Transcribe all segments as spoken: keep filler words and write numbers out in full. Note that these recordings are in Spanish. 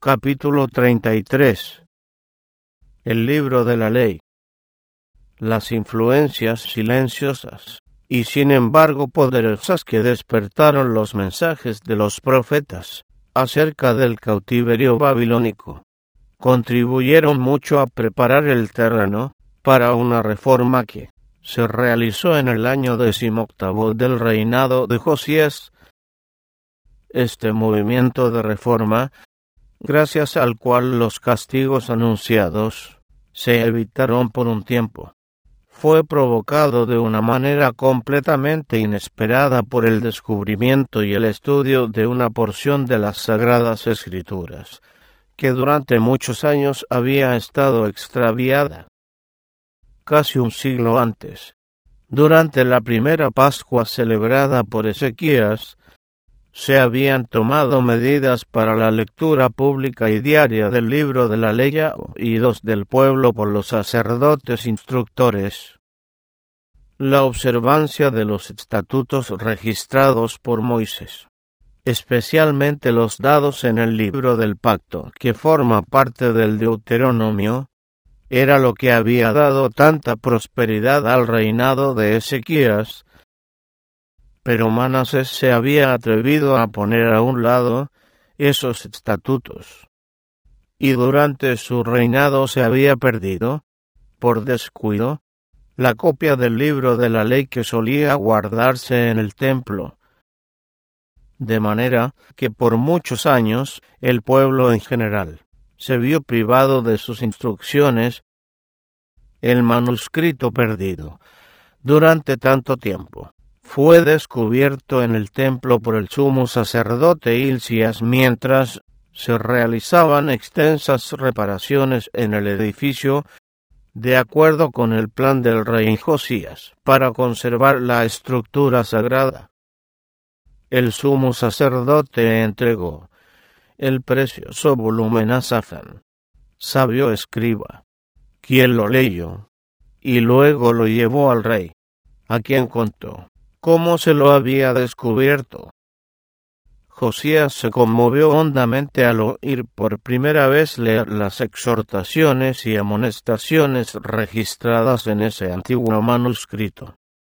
Capítulo treinta y tres. El libro de la ley. Las influencias silenciosas y sin embargo poderosas que despertaron los mensajes de los profetas acerca del cautiverio babilónico contribuyeron mucho a preparar el terreno para una reforma que se realizó en el año decimoctavo del reinado de Josías. Este movimiento de reforma, gracias al cual los castigos anunciados se evitaron por un tiempo, fue provocado de una manera completamente inesperada por el descubrimiento y el estudio de una porción de las Sagradas Escrituras, que durante muchos años había estado extraviada. Casi un siglo antes, durante la primera Pascua celebrada por Ezequías, se habían tomado medidas para la lectura pública y diaria del libro de la ley oídos del pueblo por los sacerdotes instructores. La observancia de los estatutos registrados por Moisés, especialmente los dados en el libro del pacto, que forma parte del Deuteronomio, era lo que había dado tanta prosperidad al reinado de Ezequías. Pero Manasés se había atrevido a poner a un lado esos estatutos, y durante su reinado se había perdido, por descuido, la copia del libro de la ley que solía guardarse en el templo, de manera que por muchos años el pueblo en general se vio privado de sus instrucciones. El manuscrito perdido durante tanto tiempo fue descubierto en el templo por el sumo sacerdote Hilcías mientras se realizaban extensas reparaciones en el edificio, de acuerdo con el plan del rey Josías, para conservar la estructura sagrada. El sumo sacerdote entregó el precioso volumen a Safán, sabio escriba, quien lo leyó, y luego lo llevó al rey, a quien contó cómo se lo había descubierto. Josías se conmovió hondamente al oír por primera vez leer las exhortaciones y amonestaciones registradas en ese antiguo manuscrito.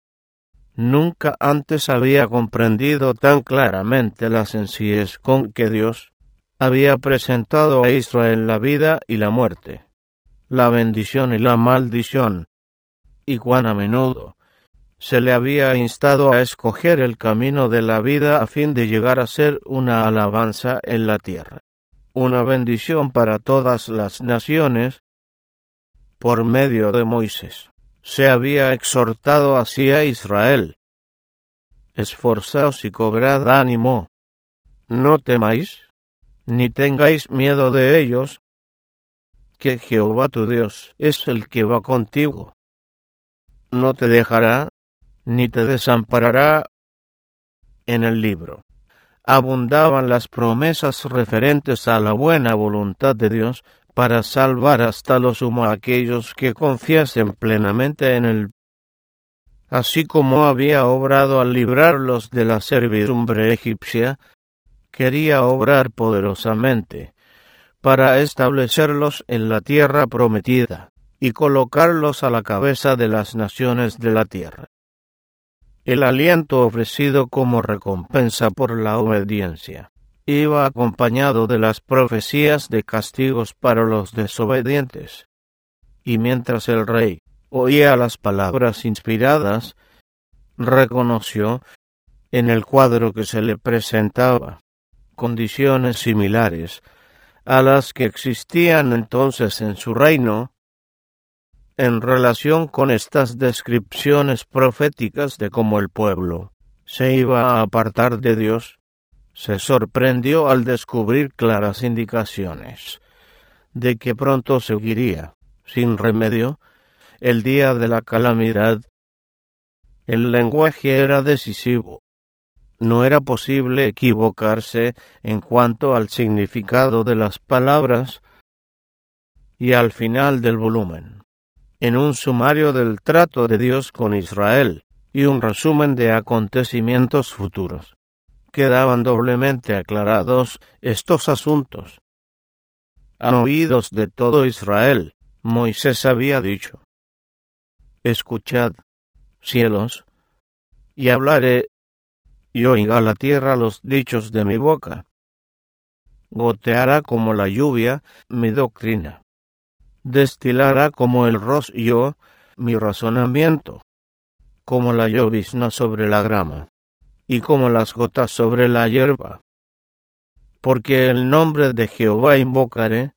Nunca antes había comprendido tan claramente la sencillez con que Dios había presentado a Israel la vida y la muerte, la bendición y la maldición, y cuán a menudo se le había instado a escoger el camino de la vida a fin de llegar a ser una alabanza en la tierra, una bendición para todas las naciones. Por medio de Moisés se había exhortado así a Israel: esforzaos y cobrad ánimo, no temáis, ni tengáis miedo de ellos, que Jehová tu Dios es el que va contigo. No te dejará, ni te desamparará. En el libro abundaban las promesas referentes a la buena voluntad de Dios para salvar hasta lo sumo a aquellos que confiasen plenamente en él, así como había obrado al librarlos de la servidumbre egipcia. Quería obrar poderosamente para establecerlos en la tierra prometida y colocarlos a la cabeza de las naciones de la tierra. El aliento ofrecido como recompensa por la obediencia iba acompañado de las profecías de castigos para los desobedientes. Y mientras el rey oía las palabras inspiradas, reconoció, en el cuadro que se le presentaba, condiciones similares a las que existían entonces en su reino. En relación con estas descripciones proféticas de cómo el pueblo se iba a apartar de Dios, se sorprendió al descubrir claras indicaciones de que pronto seguiría, sin remedio, el día de la calamidad. El lenguaje era decisivo. No era posible equivocarse en cuanto al significado de las palabras. Y al final del volumen, en un sumario del trato de Dios con Israel y un resumen de acontecimientos futuros, quedaban doblemente aclarados estos asuntos. a oídos de todo Israel, Moisés había dicho: Escuchad, cielos, y hablaré, y oiga la tierra los dichos de mi boca. Goteará como la lluvia mi doctrina, destilará como el rocío mi razonamiento, como la llovizna sobre la grama, y como las gotas sobre la hierba. Porque el nombre de Jehová invocaré,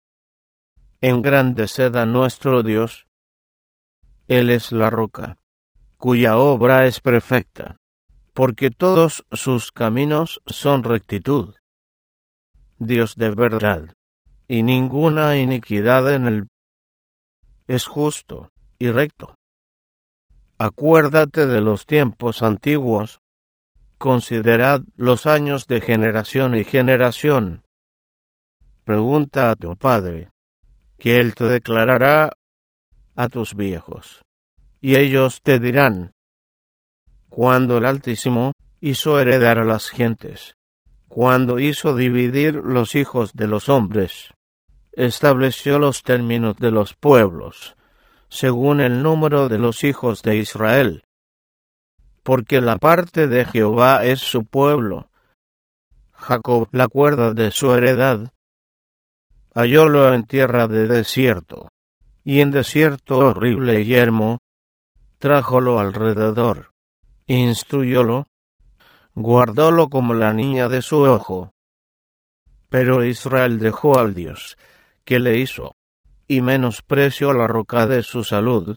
engrandeced a nuestro Dios. Él es la roca, cuya obra es perfecta, porque todos sus caminos son rectitud. Dios de verdad, y ninguna iniquidad en él. Es justo y recto. Acuérdate de los tiempos antiguos, considerad los años de generación y generación. Pregunta a tu padre, que él te declarará a tus viejos, y ellos te dirán: cuando el Altísimo hizo heredar a las gentes, cuando hizo dividir los hijos de los hombres, estableció los términos de los pueblos, según el número de los hijos de Israel. Porque la parte de Jehová es su pueblo, Jacob la cuerda de su heredad. Hallólo en tierra de desierto, y en desierto horrible y yermo, trájolo alrededor, instruyólo, guardólo como la niña de su ojo. Pero Israel dejó al Dios que le hizo, y menospreció la roca de su salud.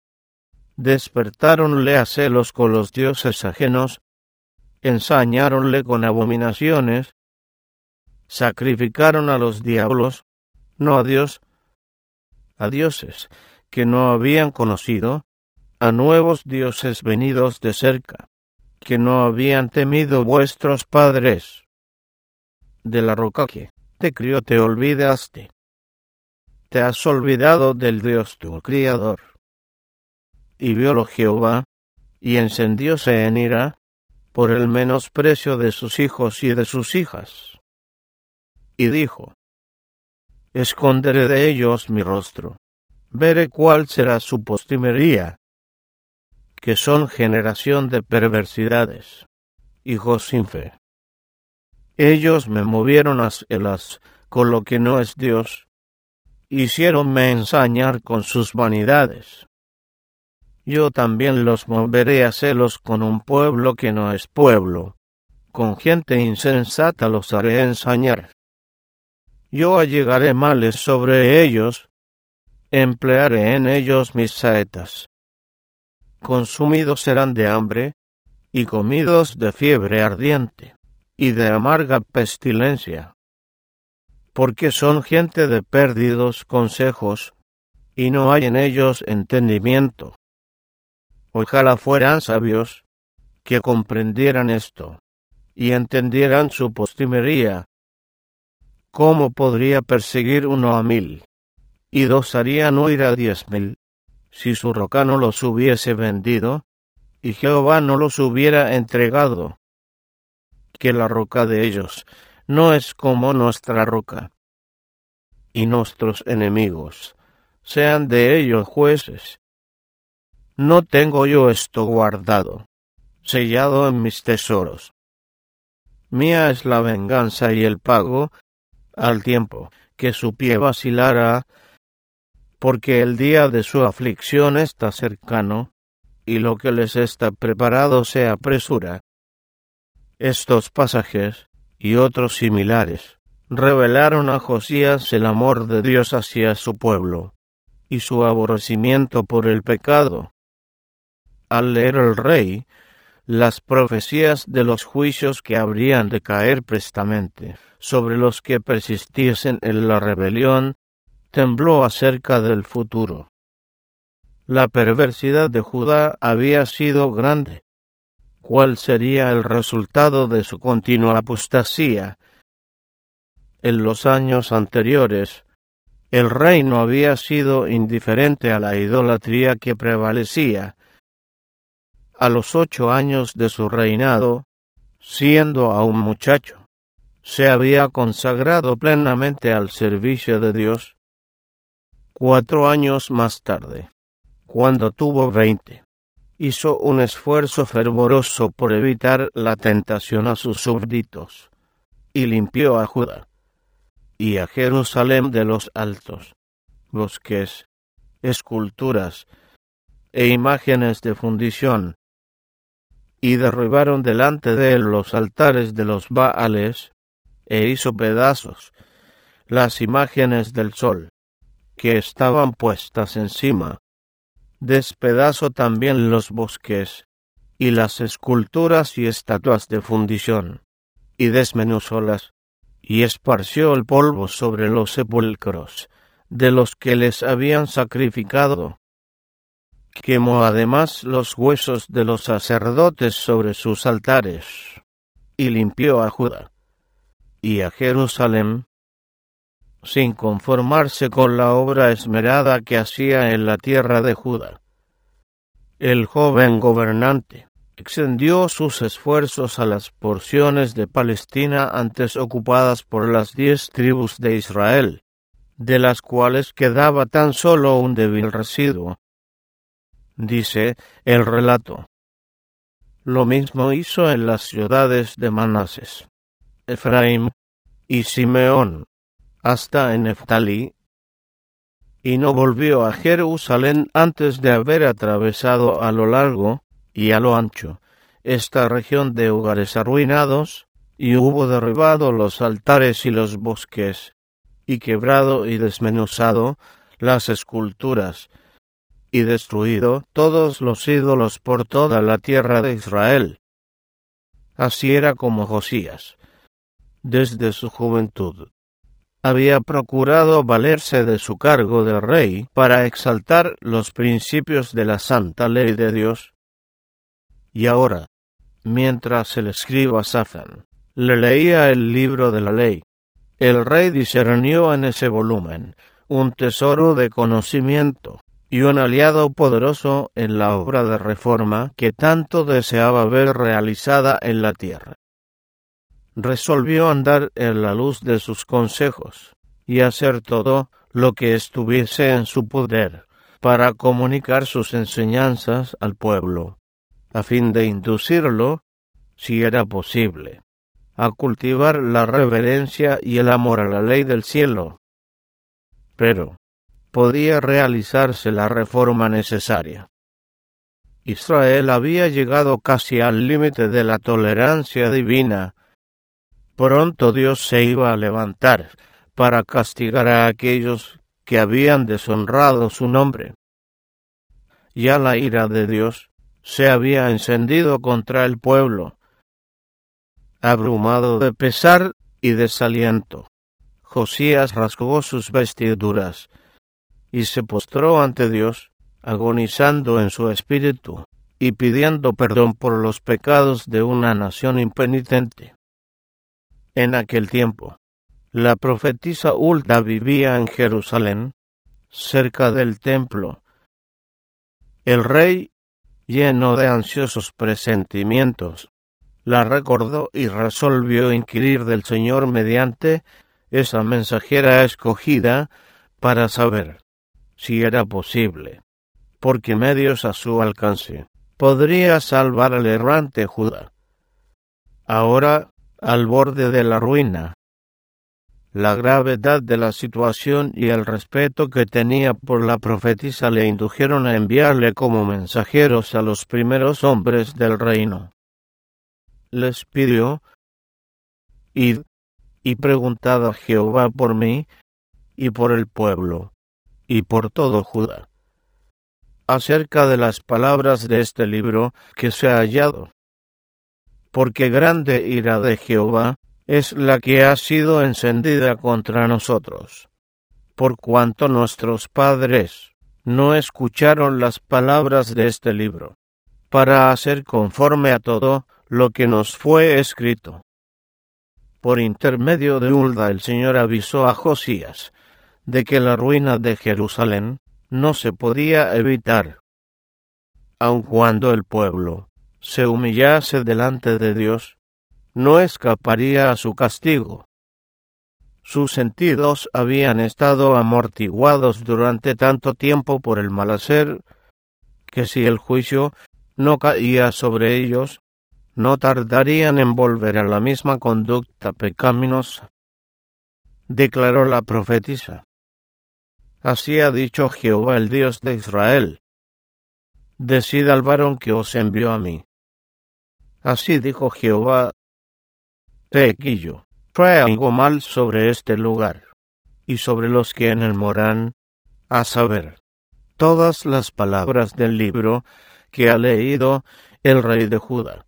Despertáronle a celos con los dioses ajenos, ensañáronle con abominaciones, sacrificaron a los diablos, no a Dios, a dioses que no habían conocido, a nuevos dioses venidos de cerca, que no habían temido vuestros padres. De la roca que te crió te olvidaste. Te has olvidado del Dios tu Criador. Y viólo Jehová, y encendióse en ira, por el menosprecio de sus hijos y de sus hijas. Y dijo: Esconderé de ellos mi rostro, veré cuál será su postrimería, que son generación de perversidades, hijos sin fe. Ellos me movieron a celas con lo que no es Dios, hiciéronme ensañar con sus vanidades. Yo también los moveré a celos con un pueblo que no es pueblo, con gente insensata los haré ensañar. Yo allegaré males sobre ellos, emplearé en ellos mis saetas. Consumidos serán de hambre, y comidos de fiebre ardiente, y de amarga pestilencia. Porque son gente de pérdidos consejos, y no hay en ellos entendimiento. Ojalá fueran sabios, que comprendieran esto, y entendieran su postrimería. ¿Cómo podría perseguir uno a mil, y dos harían huir a diez mil, si su roca no los hubiese vendido, y Jehová no los hubiera entregado? Que la roca de ellos no es como nuestra roca, y nuestros enemigos sean de ellos jueces. No tengo yo esto guardado, sellado en mis tesoros. Mía es la venganza y el pago, al tiempo que su pie vacilará, porque el día de su aflicción está cercano, y lo que les está preparado se apresura. Estos pasajes, y otros similares, revelaron a Josías el amor de Dios hacia su pueblo, y su aborrecimiento por el pecado. Al leer el rey las profecías de los juicios que habrían de caer prestamente sobre los que persistiesen en la rebelión, tembló acerca del futuro. La perversidad de Judá había sido grande. ¿Cuál sería el resultado de su continua apostasía? En los años anteriores, el rey no había sido indiferente a la idolatría que prevalecía. A los ocho años de su reinado, siendo aún muchacho, se había consagrado plenamente al servicio de Dios. Cuatro años más tarde, cuando tuvo veinte, hizo un esfuerzo fervoroso por evitar la tentación a sus súbditos, y limpió a Judá y a Jerusalén de los altos bosques, esculturas e imágenes de fundición, y derribaron delante de él los altares de los Baales, e hizo pedazos las imágenes del sol, que estaban puestas encima. Despedazó también los bosques, y las esculturas y estatuas de fundición, y desmenuzólas, y esparció el polvo sobre los sepulcros de los que les habían sacrificado. Quemó además los huesos de los sacerdotes sobre sus altares, y limpió a Judá y a Jerusalén, sin conformarse con la obra esmerada que hacía en la tierra de Judá. El joven gobernante extendió sus esfuerzos a las porciones de Palestina antes ocupadas por las diez tribus de Israel, de las cuales quedaba tan solo un débil residuo. Dice el relato: lo mismo hizo en las ciudades de Manases, Efraín y Simeón, hasta en Neftalí, y no volvió a Jerusalén antes de haber atravesado a lo largo y a lo ancho esta región de hogares arruinados, y hubo derribado los altares y los bosques, y quebrado y desmenuzado las esculturas, y destruido todos los ídolos por toda la tierra de Israel. Así era como Josías, desde su juventud, había procurado valerse de su cargo de rey para exaltar los principios de la santa ley de Dios. Y ahora, mientras el escriba Safán le leía el libro de la ley, el rey discernió en ese volumen un tesoro de conocimiento y un aliado poderoso en la obra de reforma que tanto deseaba ver realizada en la tierra. Resolvió andar en la luz de sus consejos y hacer todo lo que estuviese en su poder para comunicar sus enseñanzas al pueblo, a fin de inducirlo, si era posible, a cultivar la reverencia y el amor a la ley del cielo. Pero podía realizarse la reforma necesaria. Israel había llegado casi al límite de la tolerancia divina. Pronto Dios se iba a levantar para castigar a aquellos que habían deshonrado su nombre. Ya la ira de Dios se había encendido contra el pueblo. Abrumado de pesar y desaliento, Josías rasgó sus vestiduras y se postró ante Dios, agonizando en su espíritu y pidiendo perdón por los pecados de una nación impenitente. En aquel tiempo, la profetisa Hulda vivía en Jerusalén, cerca del templo. El rey, lleno de ansiosos presentimientos, la recordó y resolvió inquirir del Señor mediante esa mensajera escogida para saber si era posible, por qué medios a su alcance, podría salvar al errante Judá. Ahora, al borde de la ruina, la gravedad de la situación y el respeto que tenía por la profetisa le indujeron a enviarle como mensajeros a los primeros hombres del reino. Les pidió: id y preguntad a Jehová por mí y por el pueblo y por todo Judá acerca de las palabras de este libro que se ha hallado, porque grande ira de Jehová es la que ha sido encendida contra nosotros, por cuanto nuestros padres no escucharon las palabras de este libro, para hacer conforme a todo lo que nos fue escrito. Por intermedio de Hulda el Señor avisó a Josías de que la ruina de Jerusalén no se podía evitar, aun cuando el pueblo se humillase delante de Dios, no escaparía a su castigo. Sus sentidos habían estado amortiguados durante tanto tiempo por el malhacer, que si el juicio no caía sobre ellos, no tardarían en volver a la misma conducta pecaminosa. Declaró la profetisa: Así ha dicho Jehová, el Dios de Israel: Decid al varón que os envió a mí. Así dijo Jehová: He aquí yo trae algo mal sobre este lugar, y sobre los que en él moran, a saber, todas las palabras del libro que ha leído el rey de Judá.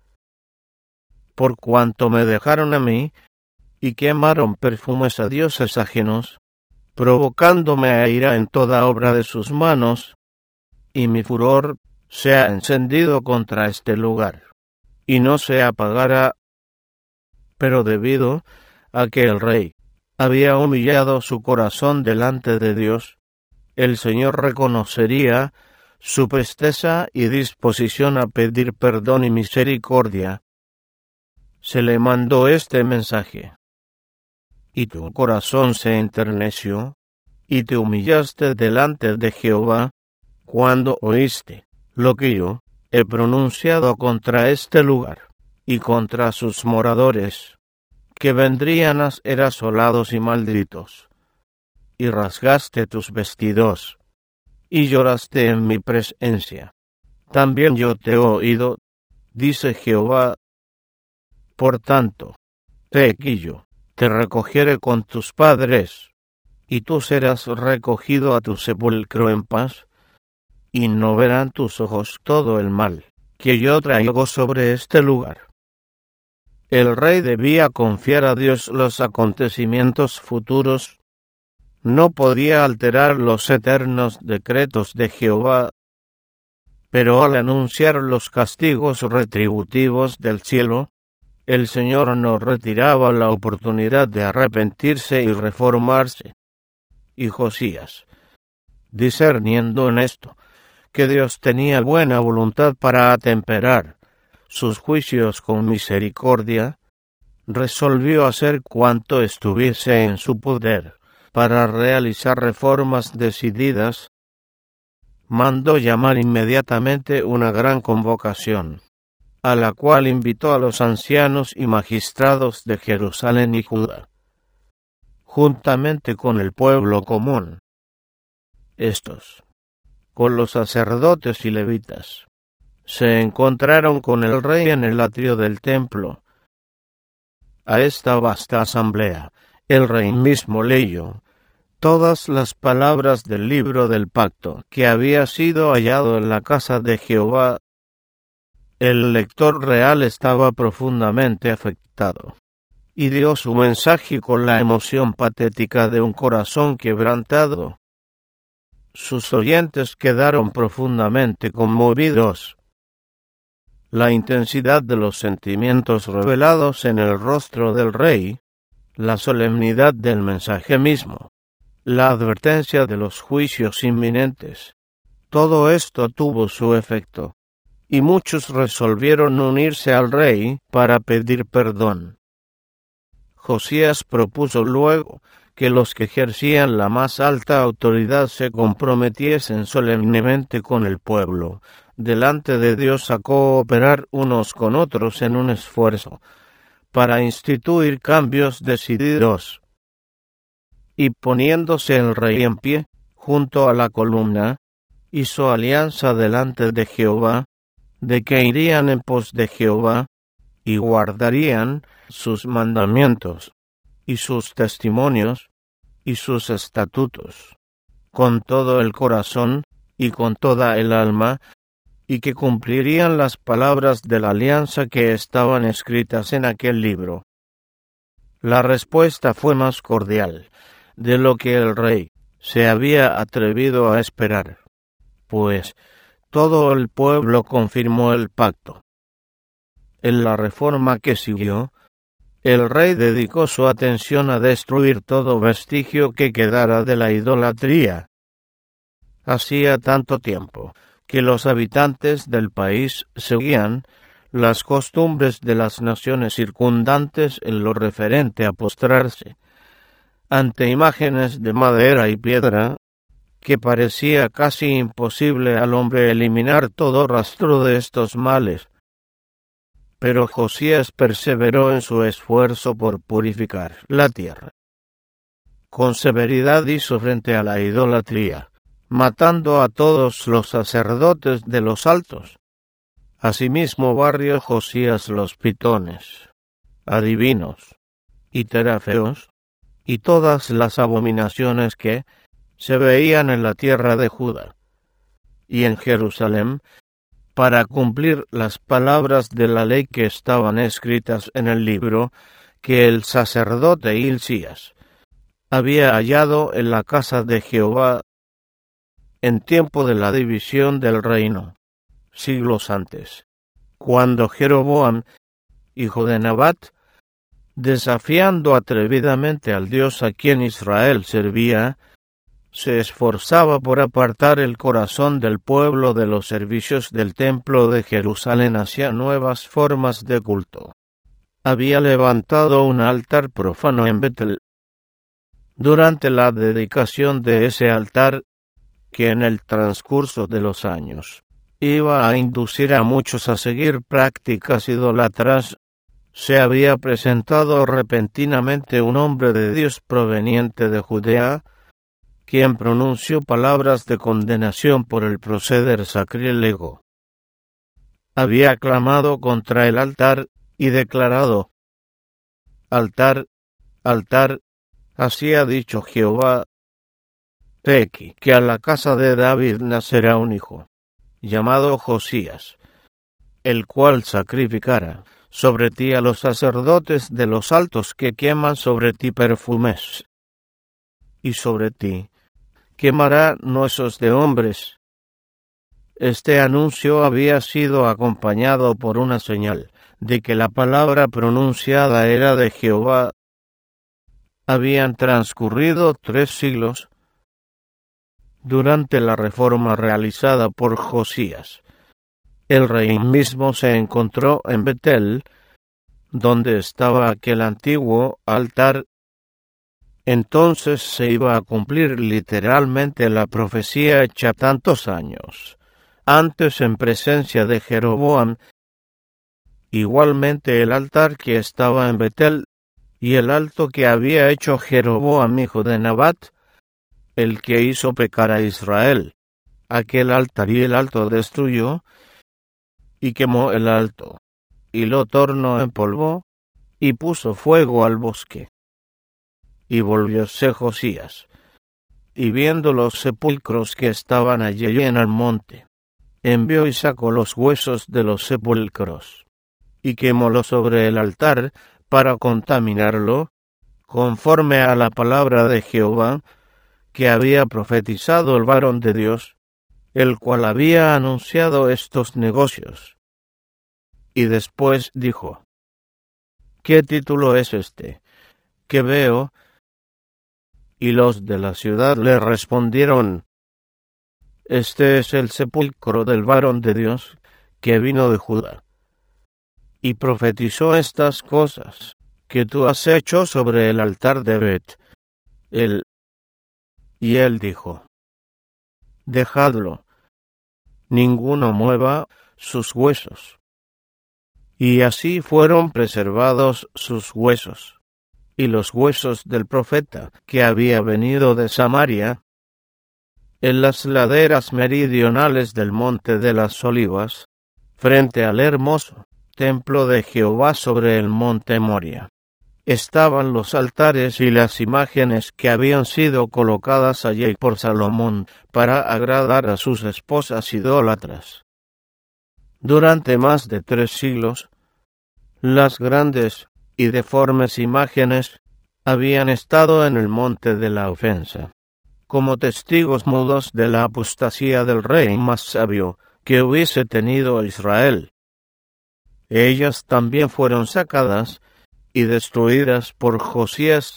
Por cuanto me dejaron a mí, y quemaron perfumes a dioses ajenos, provocándome a ira en toda obra de sus manos, y mi furor se ha encendido contra este lugar, y no se apagará. Pero debido a que el rey había humillado su corazón delante de Dios, el Señor reconocería su presteza y disposición a pedir perdón y misericordia. Se le mandó este mensaje: Y tu corazón se enterneció, y te humillaste delante de Jehová, cuando oíste lo que yo he pronunciado contra este lugar y contra sus moradores, que vendrían a ser asolados y malditos. Y rasgaste tus vestidos, y lloraste en mi presencia. También yo te he oído, dice Jehová. Por tanto, he aquí yo te recogeré con tus padres, y tú serás recogido a tu sepulcro en paz, y no verán tus ojos todo el mal que yo traigo sobre este lugar. El rey debía confiar a Dios los acontecimientos futuros. No podía alterar los eternos decretos de Jehová, pero al anunciar los castigos retributivos del cielo, el Señor no retiraba la oportunidad de arrepentirse y reformarse. Y Josías, discerniendo en esto que Dios tenía buena voluntad para atemperar sus juicios con misericordia, resolvió hacer cuanto estuviese en su poder para realizar reformas decididas. Mandó llamar inmediatamente una gran convocación, a la cual invitó a los ancianos y magistrados de Jerusalén y Judá, juntamente con el pueblo común. Estos, con los sacerdotes y levitas, se encontraron con el rey en el atrio del templo. A esta vasta asamblea, el rey mismo leyó todas las palabras del libro del pacto que había sido hallado en la casa de Jehová. El lector real estaba profundamente afectado, y dio su mensaje con la emoción patética de un corazón quebrantado. Sus oyentes quedaron profundamente conmovidos. La intensidad de los sentimientos revelados en el rostro del rey, la solemnidad del mensaje mismo, la advertencia de los juicios inminentes, todo esto tuvo su efecto, y muchos resolvieron unirse al rey para pedir perdón. Josías propuso luego que los que ejercían la más alta autoridad se comprometiesen solemnemente con el pueblo, delante de Dios, a cooperar unos con otros en un esfuerzo para instituir cambios decididos. Y poniéndose el rey en pie, junto a la columna, hizo alianza delante de Jehová, de que irían en pos de Jehová, y guardarían sus mandamientos, y sus testimonios, y sus estatutos, con todo el corazón, y con toda el alma, y que cumplirían las palabras de la alianza que estaban escritas en aquel libro. La respuesta fue más cordial de lo que el rey se había atrevido a esperar, pues todo el pueblo confirmó el pacto. En la reforma que siguió, el rey dedicó su atención a destruir todo vestigio que quedara de la idolatría. Hacía tanto tiempo que los habitantes del país seguían las costumbres de las naciones circundantes en lo referente a postrarse ante imágenes de madera y piedra, que parecía casi imposible al hombre eliminar todo rastro de estos males. Pero Josías perseveró en su esfuerzo por purificar la tierra. Con severidad hizo frente a la idolatría, matando a todos los sacerdotes de los altos. Asimismo barrió Josías los pitones, adivinos y terafeos, y todas las abominaciones que se veían en la tierra de Judá y en Jerusalén, para cumplir las palabras de la ley que estaban escritas en el libro que el sacerdote Hilcías había hallado en la casa de Jehová en tiempo de la división del reino, siglos antes, cuando Jeroboam, hijo de Nabat, desafiando atrevidamente al Dios a quien Israel servía, se esforzaba por apartar el corazón del pueblo de los servicios del templo de Jerusalén hacia nuevas formas de culto. Había levantado un altar profano en Betel. Durante la dedicación de ese altar, que en el transcurso de los años iba a inducir a muchos a seguir prácticas idólatras, se había presentado repentinamente un hombre de Dios proveniente de Judea, quien pronunció palabras de condenación por el proceder sacrílego. Había clamado contra el altar y declarado: Altar, altar, así ha dicho Jehová, he aquí que a la casa de David nacerá un hijo, llamado Josías, el cual sacrificará sobre ti a los sacerdotes de los altos que queman sobre ti perfumes, y sobre ti quemará huesos de hombres. Este anuncio había sido acompañado por una señal de que la palabra pronunciada era de Jehová. Habían transcurrido tres siglos durante la reforma realizada por Josías. El rey mismo se encontró en Betel, donde estaba aquel antiguo altar. Entonces se iba a cumplir literalmente la profecía hecha tantos años antes en presencia de Jeroboam. Igualmente el altar que estaba en Betel y el alto que había hecho Jeroboam hijo de Nabat, el que hizo pecar a Israel. Aquel altar y el alto destruyó y quemó el alto, y lo tornó en polvo, y puso fuego al bosque. Y volvióse Josías, y viendo los sepulcros que estaban allí en el monte, envió y sacó los huesos de los sepulcros, y quemólos sobre el altar para contaminarlo, conforme a la palabra de Jehová, que había profetizado el varón de Dios, el cual había anunciado estos negocios. Y después dijo: ¿Qué título es este que veo? Y los de la ciudad le respondieron: Este es el sepulcro del varón de Dios que vino de Judá, y profetizó estas cosas que tú has hecho sobre el altar de Bet. Él, y él dijo: Dejadlo, ninguno mueva sus huesos. Y así fueron preservados sus huesos, y los huesos del profeta que había venido de Samaria, en las laderas meridionales del monte de las Olivas, frente al hermoso templo de Jehová sobre el monte Moria. Estaban los altares y las imágenes que habían sido colocadas allí por Salomón para agradar a sus esposas idólatras. Durante más de tres siglos, las grandes y deformes imágenes habían estado en el monte de la ofensa, como testigos mudos de la apostasía del rey más sabio que hubiese tenido Israel. Ellas también fueron sacadas y destruidas por Josías.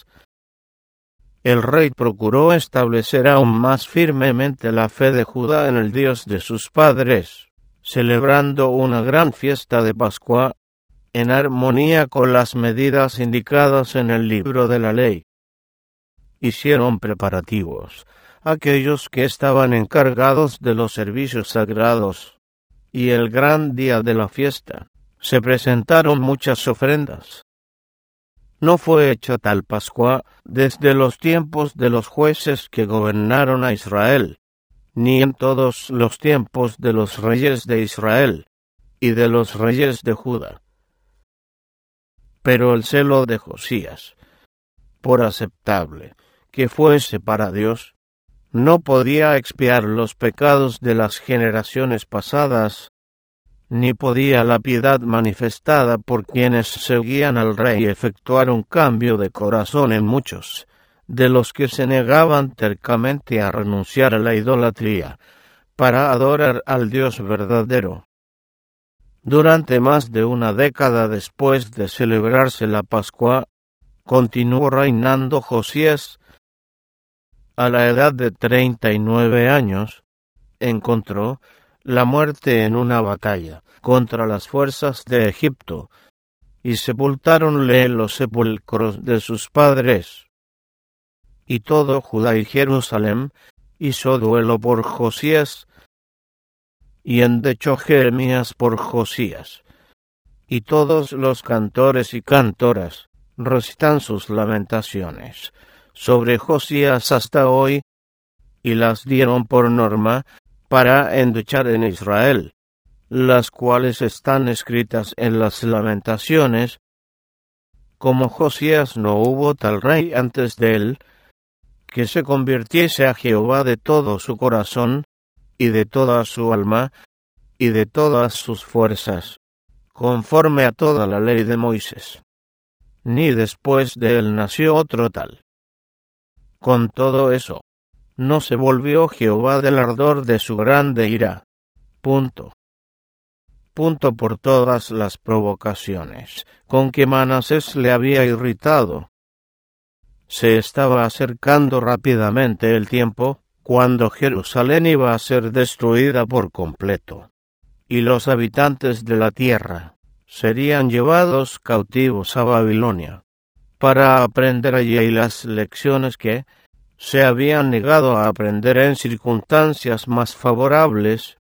El rey procuró establecer aún más firmemente la fe de Judá en el Dios de sus padres, celebrando una gran fiesta de Pascua, en armonía con las medidas indicadas en el libro de la ley. Hicieron preparativos aquellos que estaban encargados de los servicios sagrados, y el gran día de la fiesta se presentaron muchas ofrendas. No fue hecha tal Pascua desde los tiempos de los jueces que gobernaron a Israel, ni en todos los tiempos de los reyes de Israel y de los reyes de Judá. Pero el celo de Josías, por aceptable que fuese para Dios, no podía expiar los pecados de las generaciones pasadas, ni podía la piedad manifestada por quienes seguían al rey efectuar un cambio de corazón en muchos, de los que se negaban tercamente a renunciar a la idolatría, para adorar al Dios verdadero. Durante más de una década después de celebrarse la Pascua, continuó reinando Josías. A la edad de treinta y nueve años, encontró la muerte en una batalla contra las fuerzas de Egipto, y sepultáronle en los sepulcros de sus padres. Y todo Judá y Jerusalén hizo duelo por Josías, y endechó Jeremías por Josías. Y todos los cantores y cantoras recitan sus lamentaciones sobre Josías hasta hoy, y las dieron por norma para endechar en Israel, las cuales están escritas en las lamentaciones. Como Josías no hubo tal rey antes de él, que se convirtiese a Jehová de todo su corazón, y de toda su alma, y de todas sus fuerzas, conforme a toda la ley de Moisés. Ni después de él nació otro tal. Con todo eso, no se volvió Jehová del ardor de su grande ira. Punto. Punto por todas las provocaciones con que Manasés le había irritado. Se estaba acercando rápidamente el tiempo cuando Jerusalén iba a ser destruida por completo, y los habitantes de la tierra serían llevados cautivos a Babilonia, para aprender allí las lecciones que se habían negado a aprender en circunstancias más favorables,